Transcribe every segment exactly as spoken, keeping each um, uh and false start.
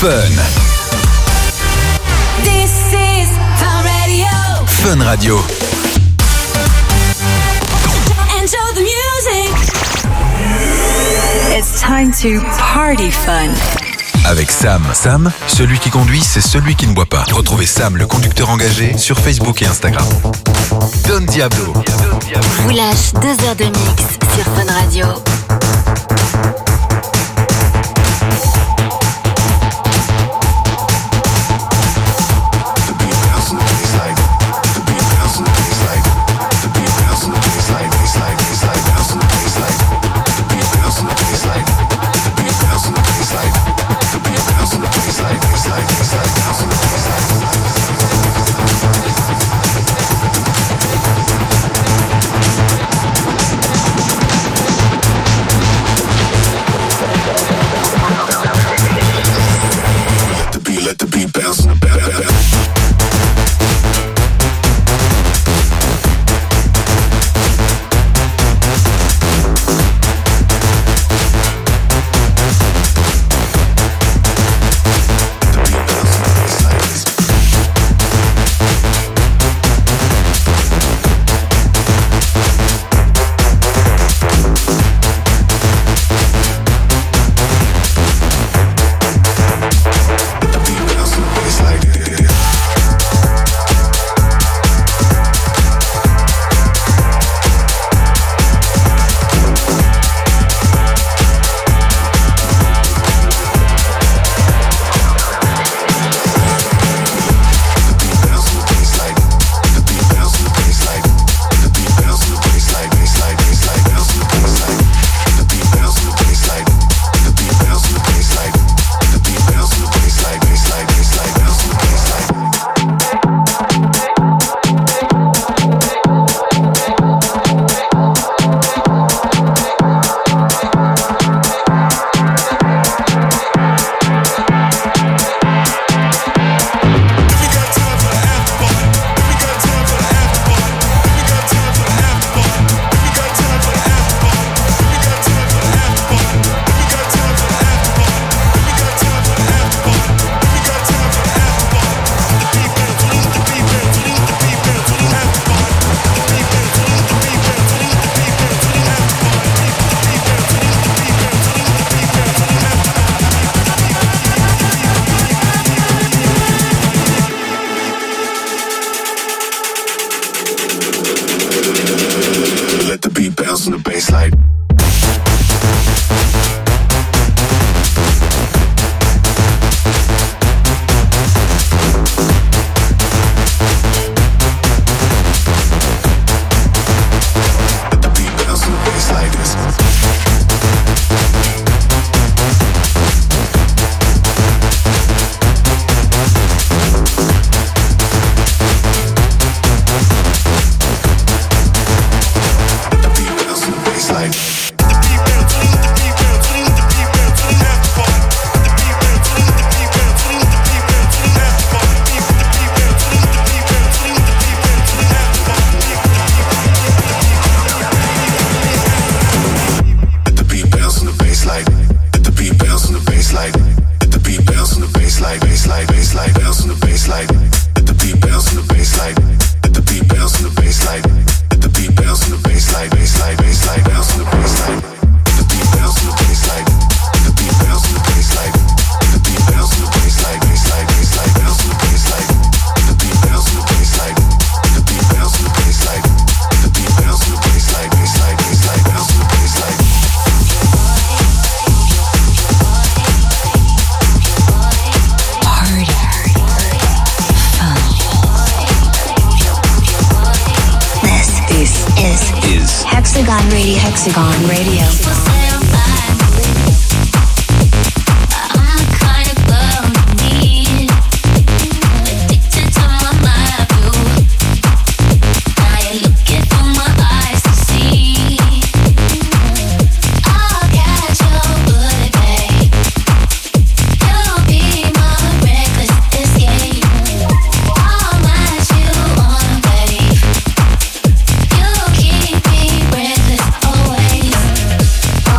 Fun. This is Fun Radio. Fun Radio. Enjoy the music. It's time to party fun. Avec Sam. Sam, celui qui conduit, c'est celui qui ne boit pas. Retrouvez Sam, le conducteur engagé, sur Facebook et Instagram. Don Diablo. Vous lâche deux heures de mix sur Fun Radio. Hexagon Radio. Hexagon Radio. Always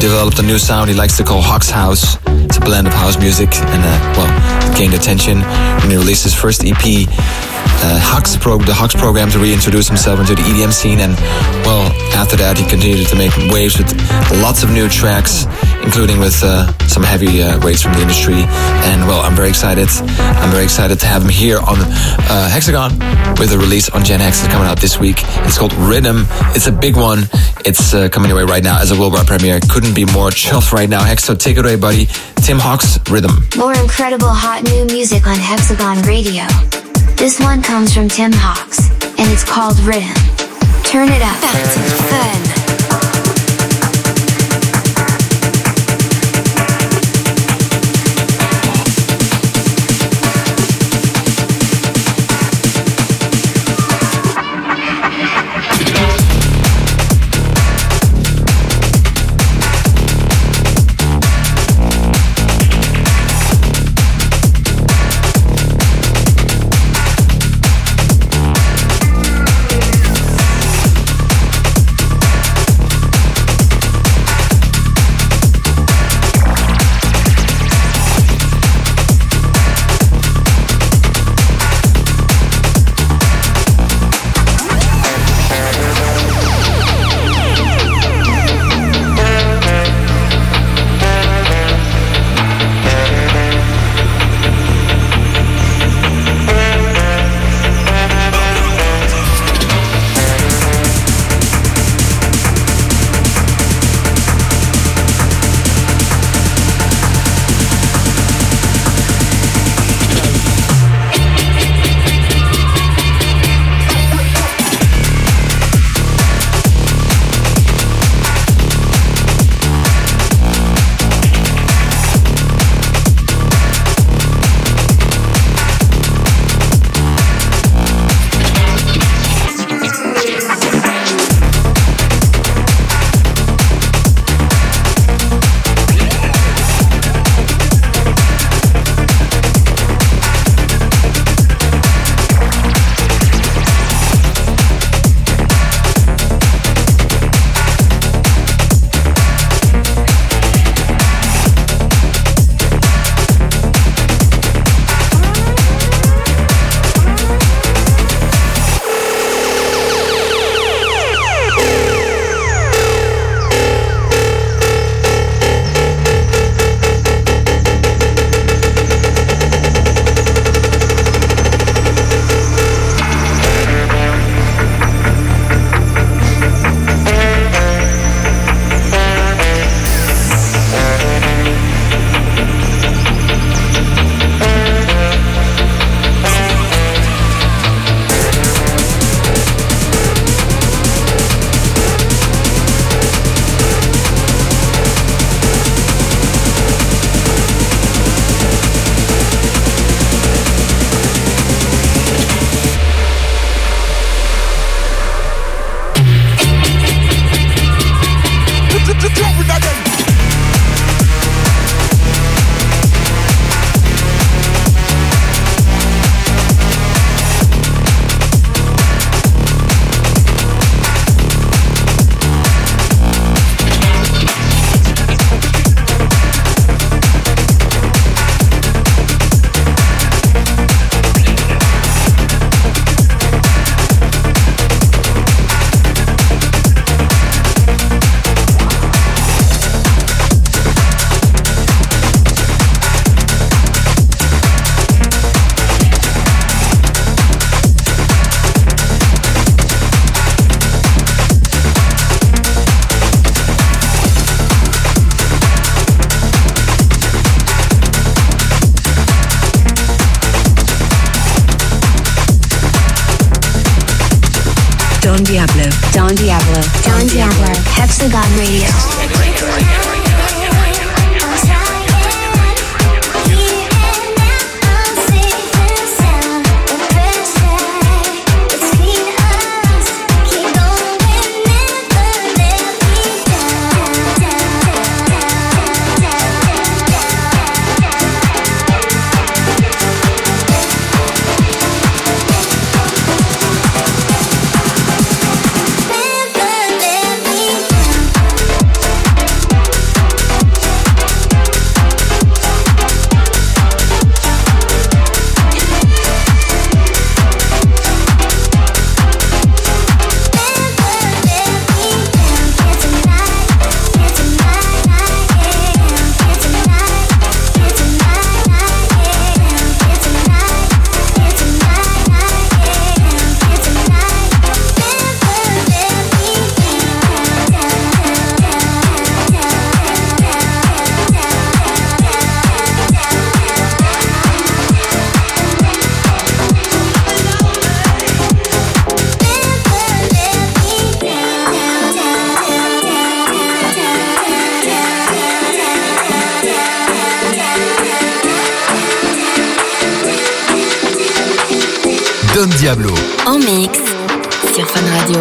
developed a new sound he likes to call Hux House. It's a blend of house music, and uh, well, it gained attention when he released his first E P, uh, Hux Pro, the Hux program, to reintroduce himself into the E D M scene. And well, after that, he continued to make waves with lots of new tracks, including with uh, some heavy uh, weights from the industry. And well, I'm very excited. I'm very excited to have him here on uh, Hexagon with a release on Gen X that's coming out this week. It's called Rhythm. It's a big one. It's uh, coming away right now as a worldwide premiere. Couldn't be more chuffed right now. Hex, so take it away, buddy. Tim Hawk's Rhythm. More incredible hot new music on Hexagon Radio. This one comes from Tim Hawks, and it's called Rhythm. Turn it up. Active Fun. Don Diablo. Don Diablo. Don Diablo. Hexagon Radio. Never let me down. Don Diablo. En mix sur Fun Radio.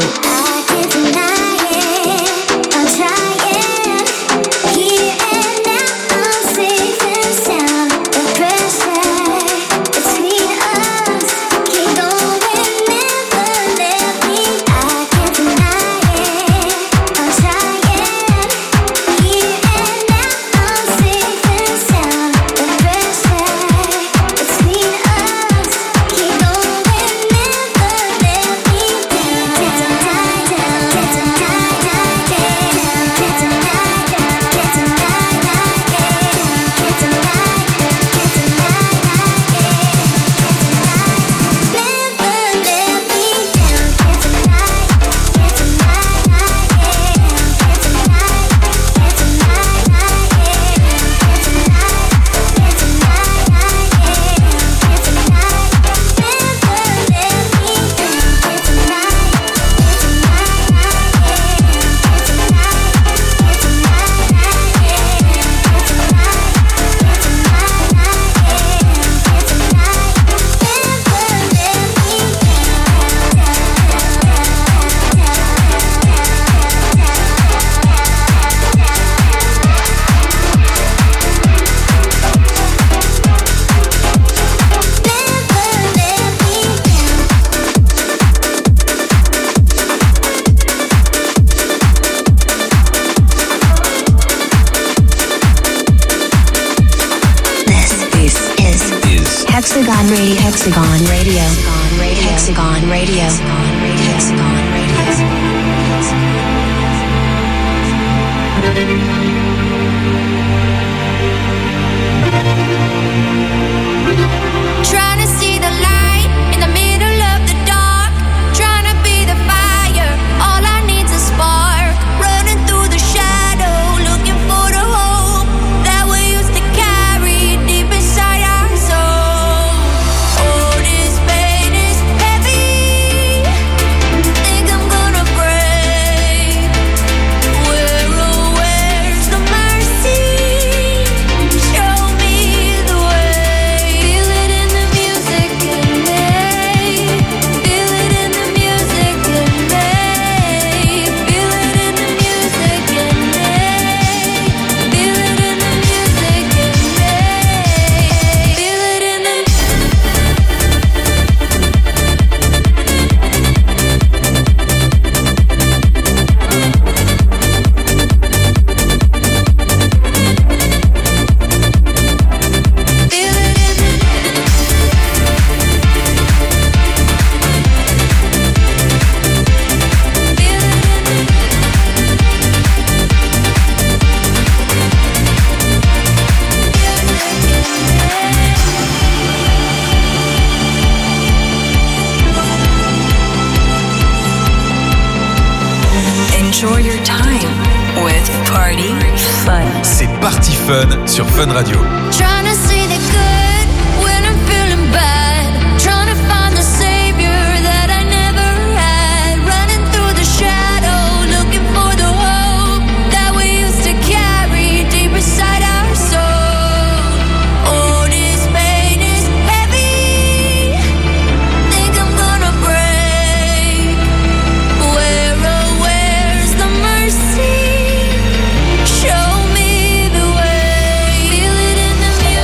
Hexagon Radio. Hexagon Radio. Hexagon Radio. Hexagon Radio. Trying to see the light in the middle of the dark. Trying to be the fire. All I need's a spark. Running through the shadow, looking for the hope that we used to carry deep inside our soul. Oh, this pain is heavy. Think I'm gonna break. Where, oh, where's the mercy? Show me the way. Feel it in the music in me. Feel it in the music in me. Feel it in the music in me. Feel it in the music in me. Feel it in the Feel it in the Enjoy your time with Party Fun. C'est Party Fun sur Fun Radio. Trying to see the good when I'm feeling bad. Trying to find the savior that I never had. Running through the shadow, looking for the hope that we used to carry deep inside our soul. Oh, this pain is heavy. Think I'm gonna break. Where, oh, where's the mercy? Show me the way. Feel it in the music.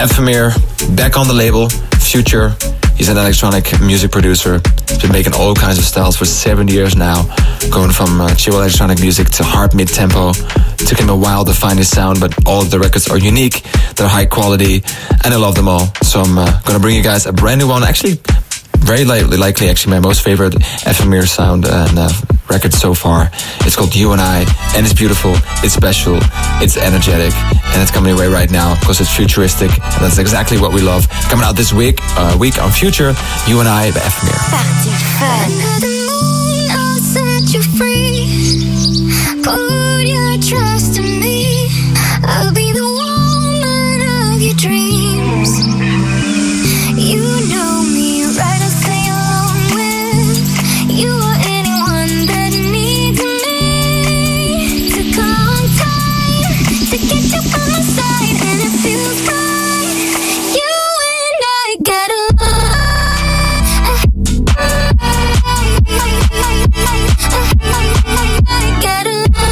Ephemer, back on the label, Future. He's an electronic music producer. He's been making all kinds of styles for seven years now, going from uh, chill electronic music to hard mid-tempo. It took him a while to find his sound, but all of the records are unique, they're high quality, and I love them all. So I'm uh, gonna bring you guys a brand new one, actually very likely, likely actually my most favorite Ephemer sound and uh, record so far. It's called You and I, and it's beautiful, it's special, it's energetic, and it's coming away right now because it's futuristic, and that's exactly what we love. Coming out this week, uh, week on Future, You and I by Ephemer. Under the moon, I'll set you free. Put your trust in me. I'll be the woman of your dreams. You know me, right? I'll stay along with you or anyone that needs me. To come time to get you by my side, and it feels right. You and I get Get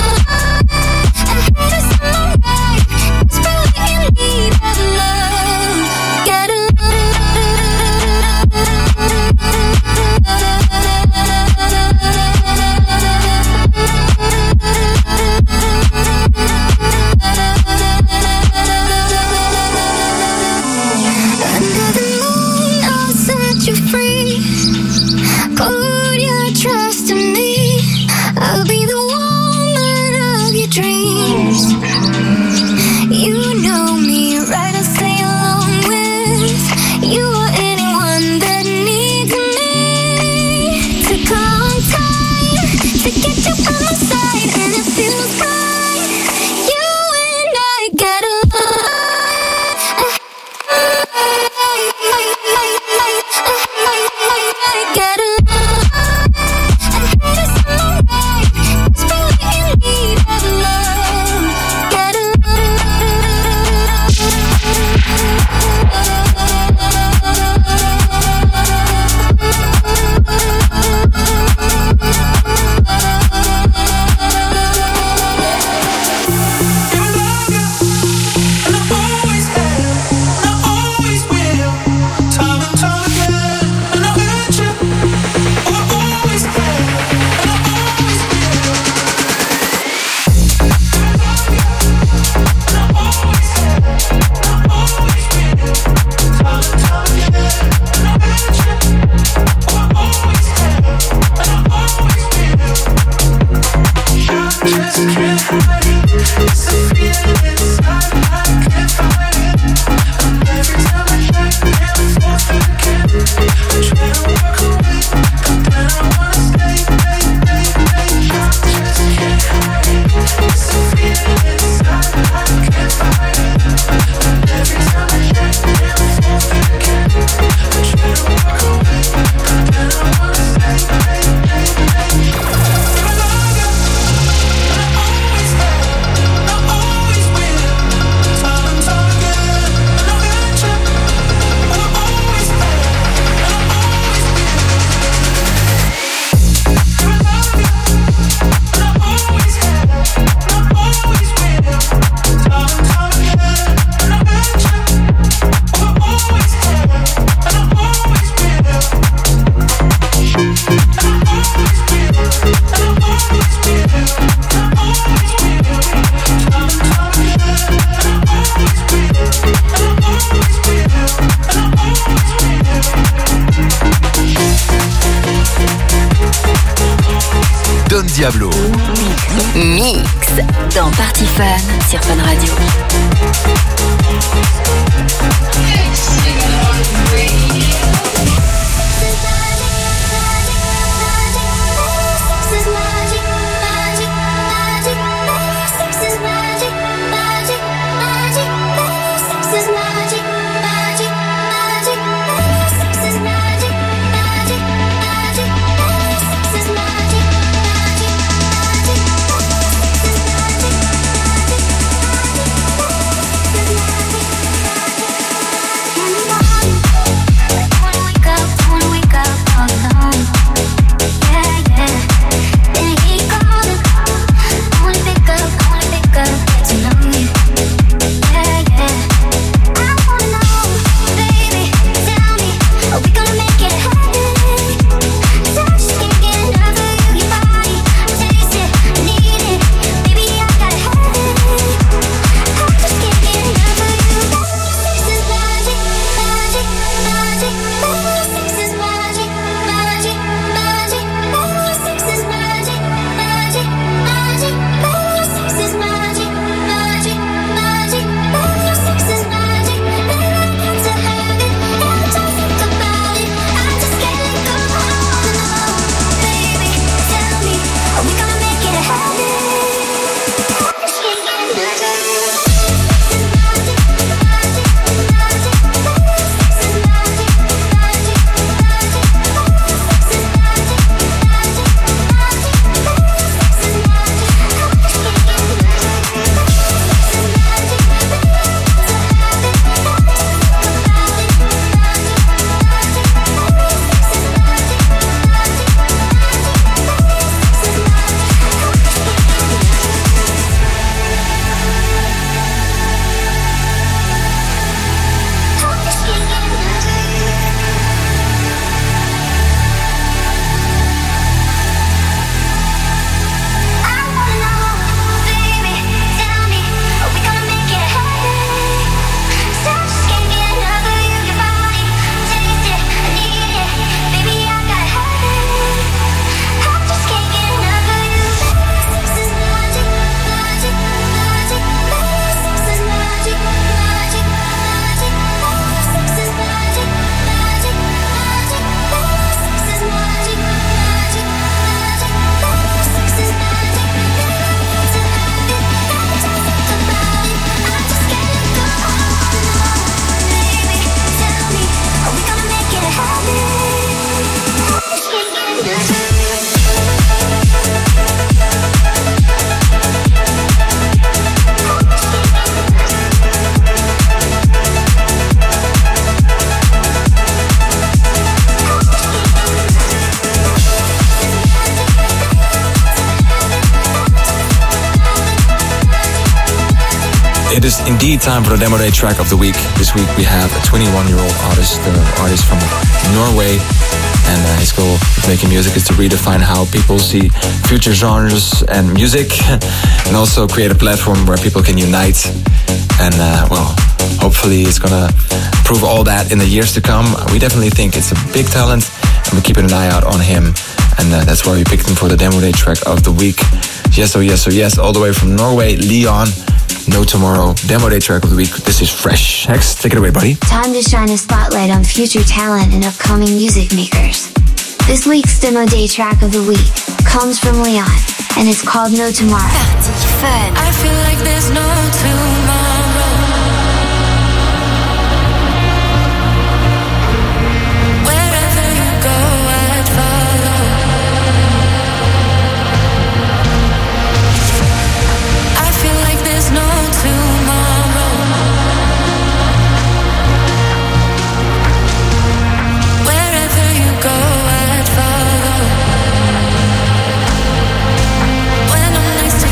Don Diablo. Mix dans Party Fun sur Fun Radio. it is indeed time for the Demo Day track of the week. This week we have a twenty-one-year-old artist, uh, artist from Norway, and uh, his goal of making music is to redefine how people see future genres and music, and also create a platform where people can unite. And uh, well, hopefully it's gonna prove all that in the years to come. We definitely think it's a big talent, and we're keeping an eye out on him. And uh, that's why we picked him for the Demo Day track of the week. Yes, oh yes, oh yes, all the way from Norway, Leon. No Tomorrow, Demo Day track of the week. This is fresh. Hex, take it away, buddy. Time to shine a spotlight on future talent and upcoming music makers. This week's Demo Day track of the week comes from Leon, and it's called No Tomorrow. Party Fun. I feel like there's no tomorrow. Wherever you go, I'd follow. I feel like there's no tomorrow. Wherever you go, I'd follow. When I'm next to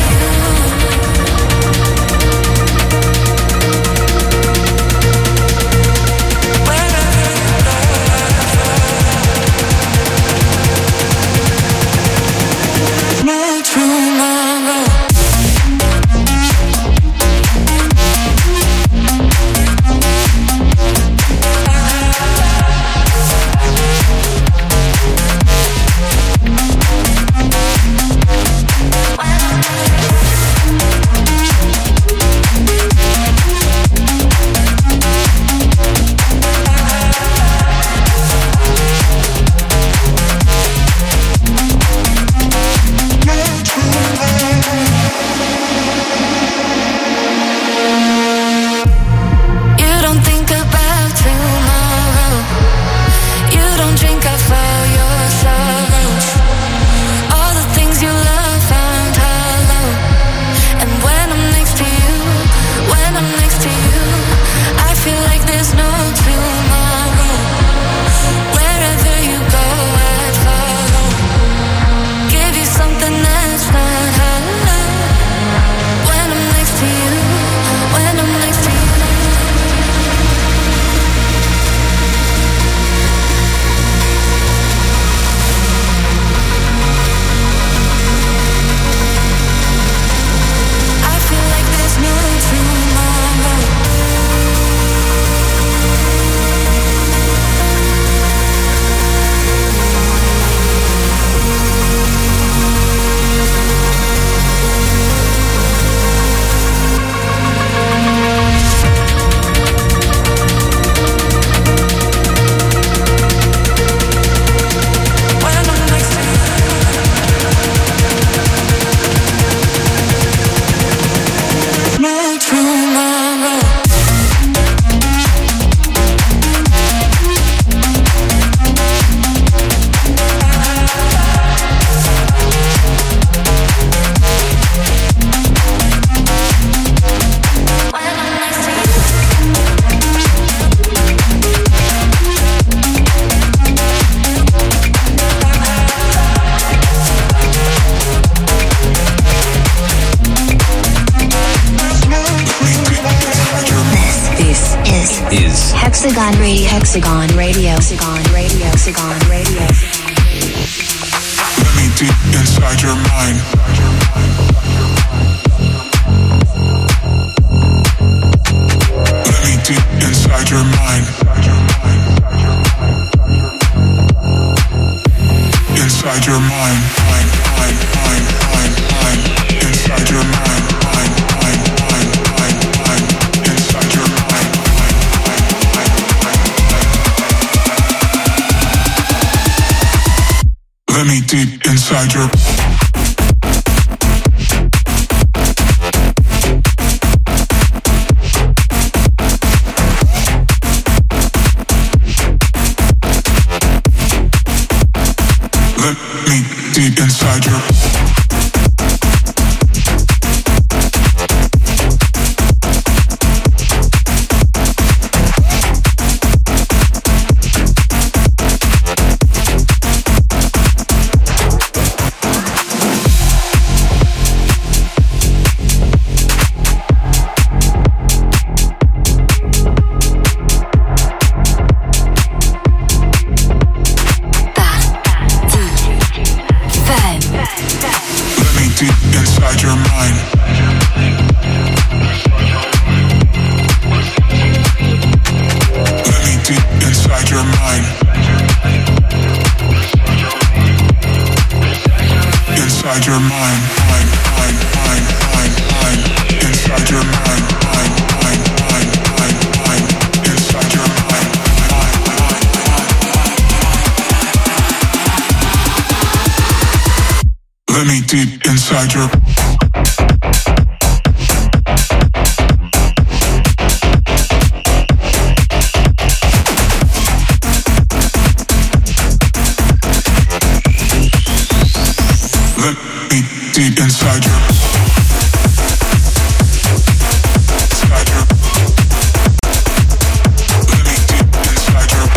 Hexagon Radio, Hexagon Radio, Hexagon Radio, Hexagon Radio. Let me deep inside your mind. Let me deep inside your mind. Inside your mind, mind, mind, mind, mind, mind. Inside your mind, mind, mind, mind, mind, mind. Inside your mind. Let me deep inside your. Let me deep inside your. Let me deep inside your mind. Let me deep inside your mind. Inside your mind, mind, mind, mind, mind, mind. Inside your mind, mind, mind, mind, mind, mind. Inside your mind, mind, mind, mind. Let me deep inside your. Deep inside your, inside your, let me deep inside your,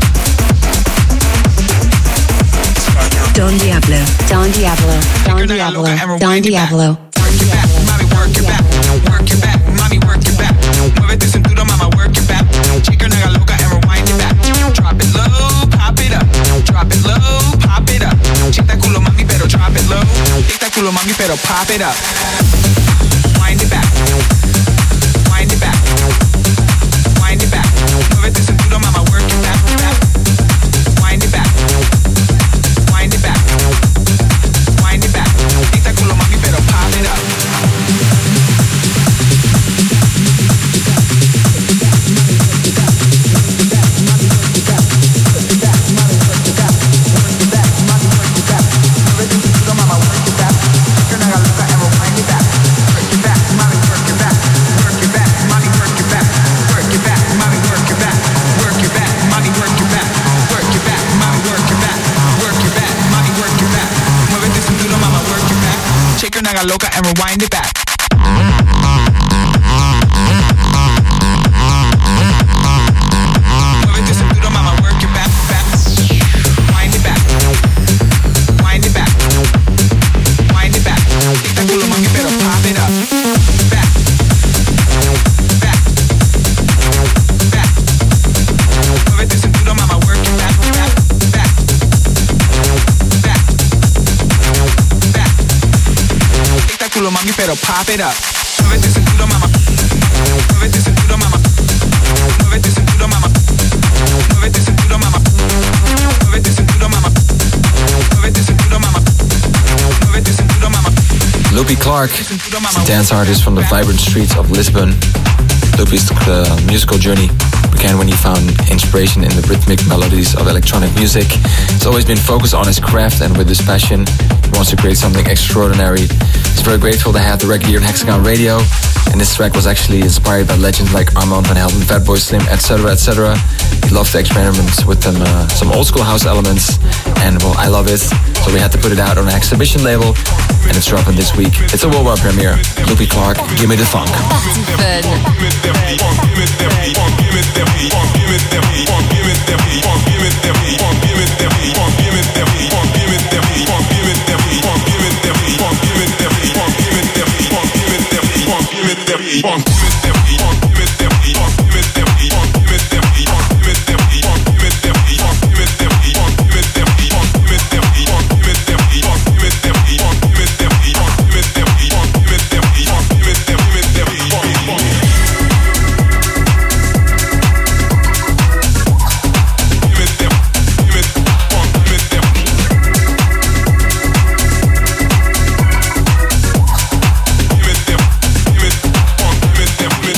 inside your. Don Diablo, Don Diablo, Don Diablo, Don Diablo. Work your back, mommy, work your back, work your back, mommy, work your back. Muévete cintura, mama, work your back. Chica nigga loca and rewind it back. Drop it low, pop it up. Drop it low, pop it up. Chica culo, mami, pero drop it low. Chica culo, mami, pero pop it up. Wind it back, wind it back, wind it back. Muévete cintura, mama, work it back, back. Wind it back, wind it back, wind it back. Chica culo, mami, pero pop it up. Naga loca and rewind it back. Muévete cintura, mama, work it back, back. Wind it back, wind it back, wind it back. Tic culo, mami, pero pop it up. Back, back, back. Muévete cintura, mama, work it back, back, back, back, back. Tic culo, mami, pero pop it up. Muévete cintura, mama. Muévete cintura, mama. Muévete cintura, mama. Muévete cintura, mama. Muévete cintura, mama. Muévete cintura, mama. Muévete cintura, mama. Loopy Clark is a dance artist from the vibrant streets of Lisbon. Loopy's uh, musical journey began when he found inspiration in the rhythmic melodies of electronic music. He's always been focused on his craft, and with his passion, he wants to create something extraordinary. He's very grateful to have the record here on Hexagon Radio, and this track was actually inspired by legends like Armand van Helden, Fatboy Slim, et cetera, et cetera. He loves to experiment with them, uh, some old school house elements, and well, I love it, so we had to put it out on an exhibition label, and it's dropping this week. It's a worldwide premiere. Loopy Clark, Give Me the Funk. Give me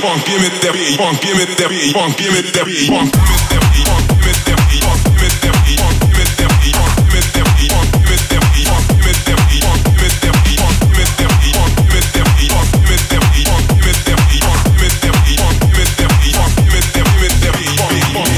funk, give me that beat, funk, give me that beat, funk, give me that beat, funk, give me that beat, funk, give me that beat, funk, give me that beat, funk, give me that beat, funk, give me that beat, funk, give me that beat, funk, give me that beat, funk, give me that beat, funk, give me that beat, funk, give me that beat, funk, give me that beat, funk, give me that beat, funk, give me that beat, funk, give me that beat, funk, give me that beat, give me that beat, funk.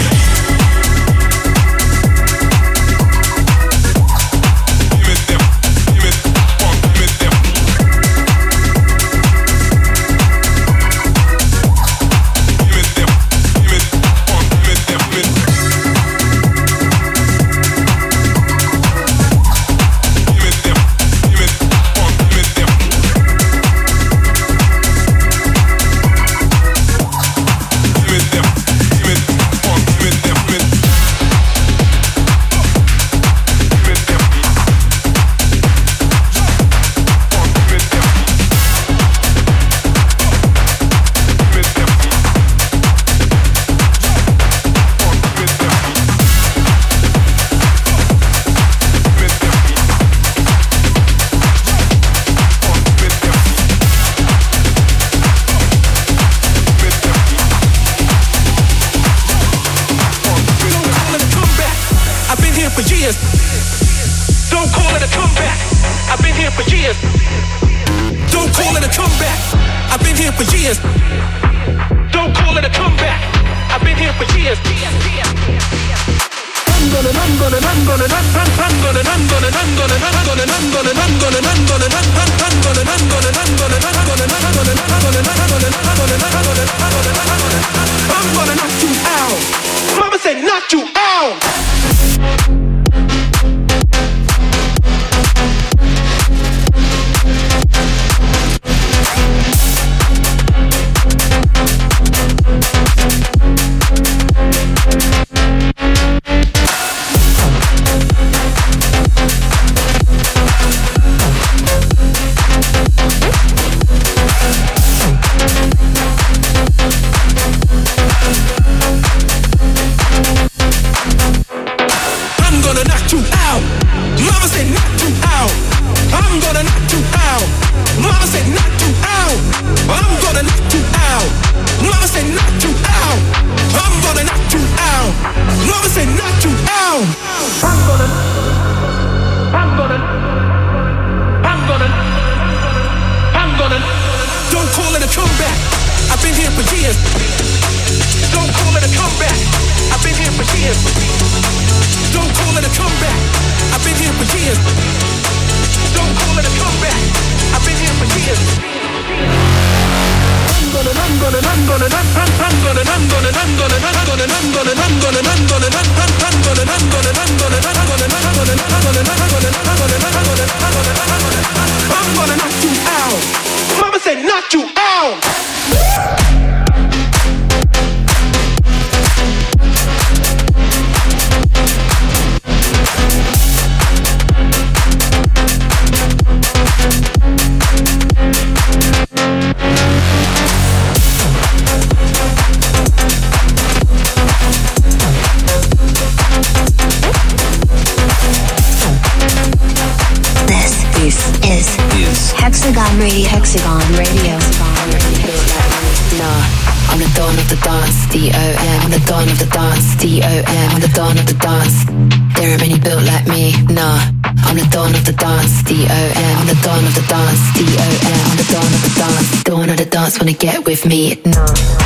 Wanna get with me? No.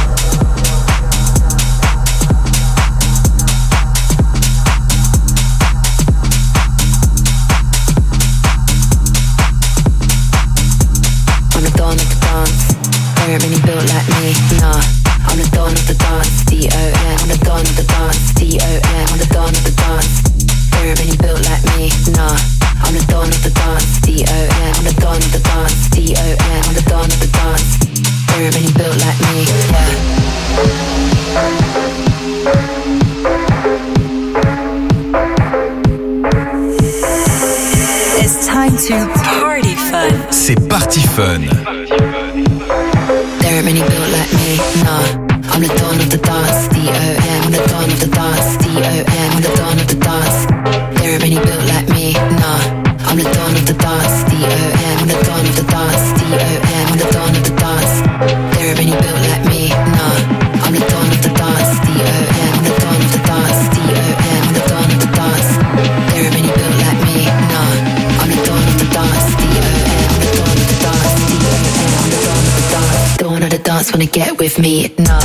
I'm the dawn of the dance. There ain't many built like me. Nah, I'm the dawn of the dance. D O M. I'm the dawn of the dance. D O M. I'm the dawn of the dance. There ain't many built like me. Nah, I'm the dawn of the dance. D O M. I'm the dawn of the dance. D O M. I'm the dawn of the dance. There ain't many built like me, yeah. It's time to party fun. C'est Party Fun. There ain't many built like me, nah. I'm the dawn of the dance, D O M. I'm the dawn of the dance, D O M. I'm the dawn of the dance. There ain't many built like me, nah. I'm the dawn of the dance, D O M. I'm the dawn of the dance, D O M. I'm the dawn of the dance. There ain't many built like me. else wanna get with me? No.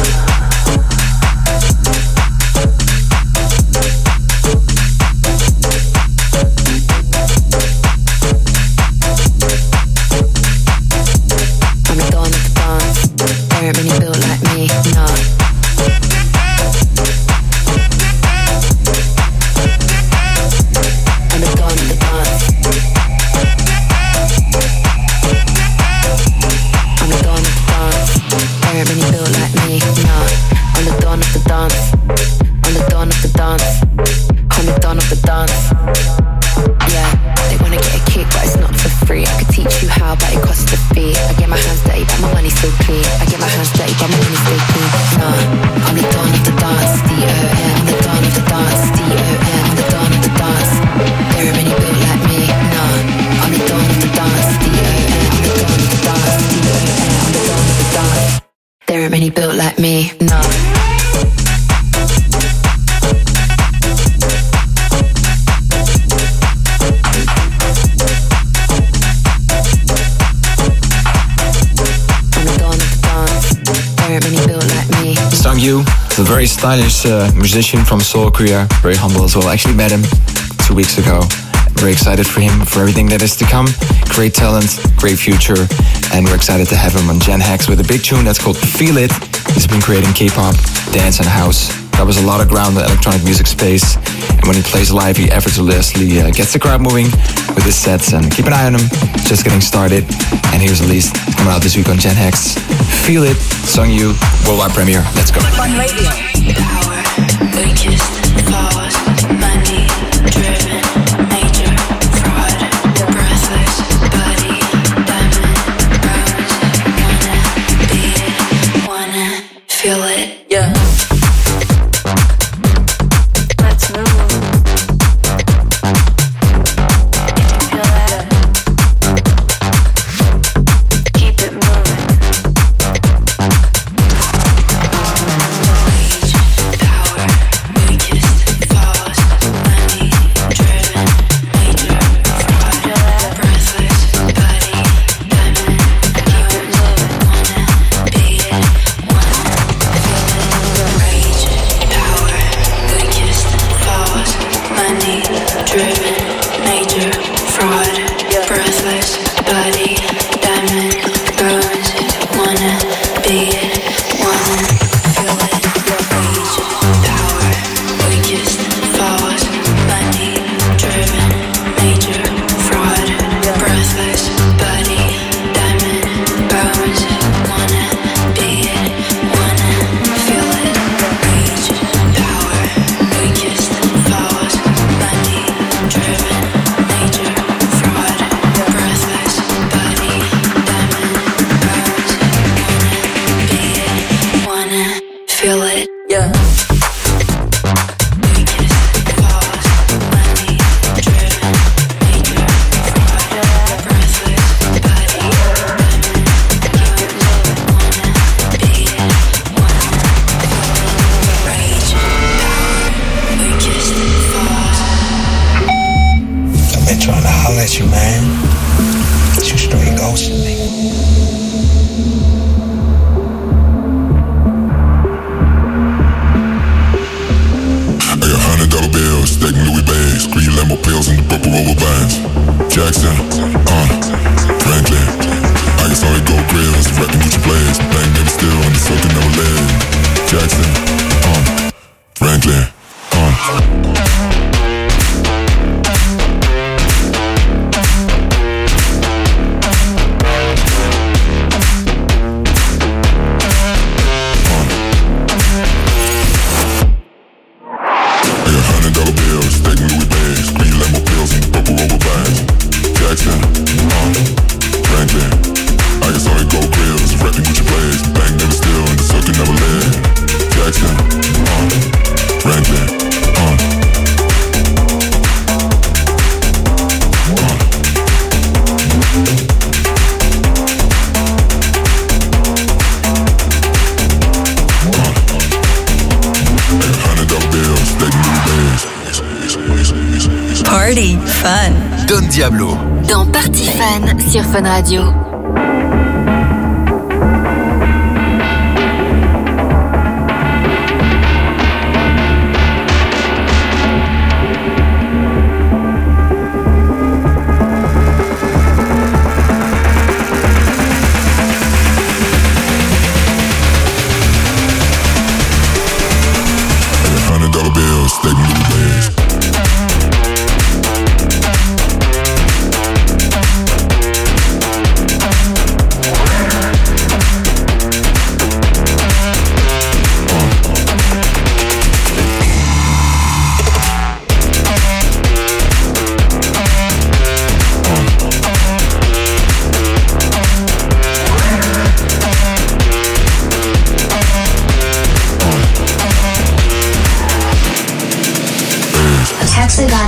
Very stylish uh, musician from Seoul, Korea. Very humble as well. I actually met him two weeks ago. Very excited for him, for everything that is to come. Great talent, great future. And we're excited to have him on Gen Hex with a big tune that's called Feel It. He's been creating K-pop, dance and house. Covers a lot of ground in the electronic music space. And when he plays live, he effortlessly uh, gets the crowd moving with his sets. And keep an eye on him, just getting started. And here's Elise coming out this week on Gen Hex. Feel It, Sungyu, worldwide premiere. Let's go. On radio. Power, weakest, flaws, money, driven, major, fraud, breathless, body, diamond, rose, wanna be it, wanna feel it. Yeah. Let's move. Feel that. Keep it moving. Power, weakest, flaws, money, driven, major, fraud, breathless, body, diamond, keep it moving, wanna be it, wanna feel it. Rage, power, weakest, flaws, money, driven, major, fraud, breathless, body, diamond, bones, wanna be it, wanna feel it. Rage, power, weakest, flaws, money, driven, major, fraud, breathless, body, diamond, bones, wanna be it, wanna feel it. Rage, power, weakest, flaws, money, driven, major, fraud, breathless, body, diamond, bones, wanna be it, wanna feel it. Yeah. I've been trying to holler at you, man. You straight ghosting me. I got hundred dollar bills, stacking Louis bags, green Lambo pills and the purple rubber bands. Jackson, uh, Franklin. I guess all gold grills, rapping Gucci plays, bang never still, and the circle never led. Jackson, uh, Franklin, uh. Party Fun. Don Diablo. Dans Party Fun sur Fun Radio.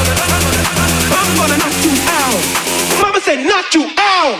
I'm gonna knock you out. Mama said knock you out.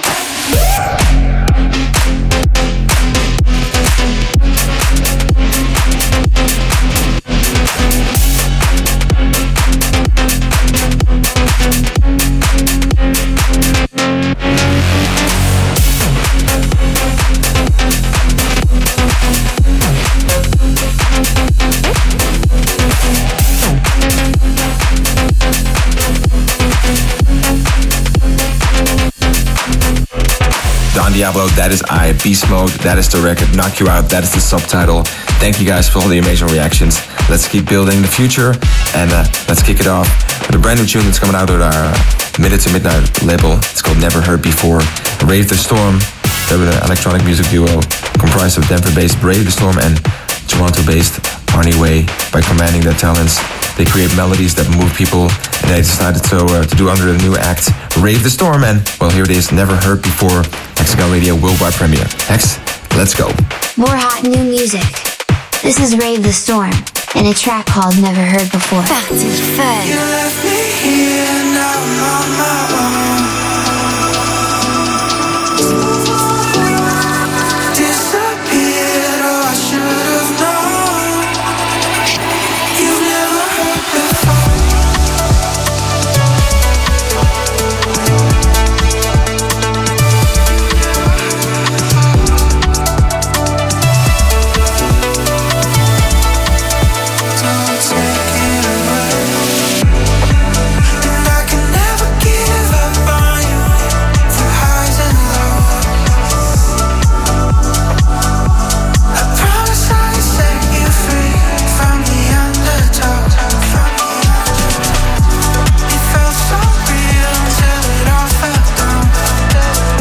Don Diablo, that is I. Beast Mode, that is the record. Knock You Out, that is the subtitle. Thank you guys for all the amazing reactions. Let's keep building the future, and uh, let's kick it off with a brand new tune that's coming out of our Minute to Midnight label. It's called Never Heard Before. Rave the Storm, they're an electronic music duo comprised of Denver-based Brave the Storm and Toronto-based Arnie Way. By combining their talents, they create melodies that move people, and they decided to, uh, to do under the new act, Rave the Storm, and, well, here it is, Never Heard Before, Hexagon Radio worldwide premiere. Hex, let's go. More hot new music. This is Rave the Storm, and a track called Never Heard Before. Party Fun. You left me here, now I'm on my own.